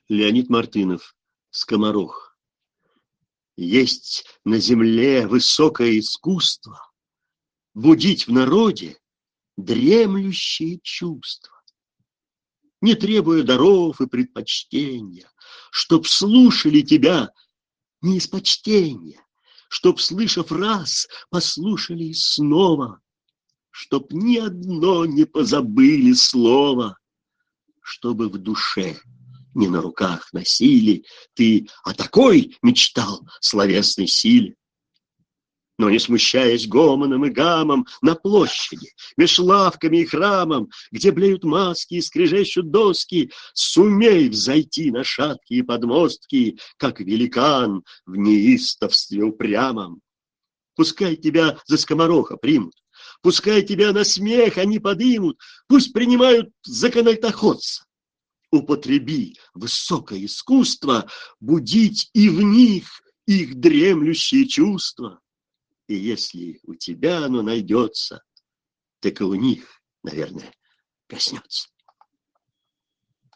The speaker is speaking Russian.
Леонид Мартынов, «Скоморох». Есть на земле высокое искусство будить в народе дремлющие чувства, не требуя даров и предпочтения, чтоб слушали тебя не из почтения, чтоб, слышав раз, послушали и снова, чтоб ни одно не позабыли слово, чтобы в душе не на руках носили ты о такой мечтал словесной силе. Но не смущаясь гомоном и гамом на площади, меж лавками и храмом, где блеют маски и скрежещут доски, сумей взойти на шаткие подмостки, как великан в неистовстве упрямом. Пускай тебя за скомороха примут, пускай тебя на смех они подымут, пусть принимают за канатоходца. Употреби высокое искусство будить и в них их дремлющие чувства. И если у тебя оно найдется, так и у них, наверное, коснется.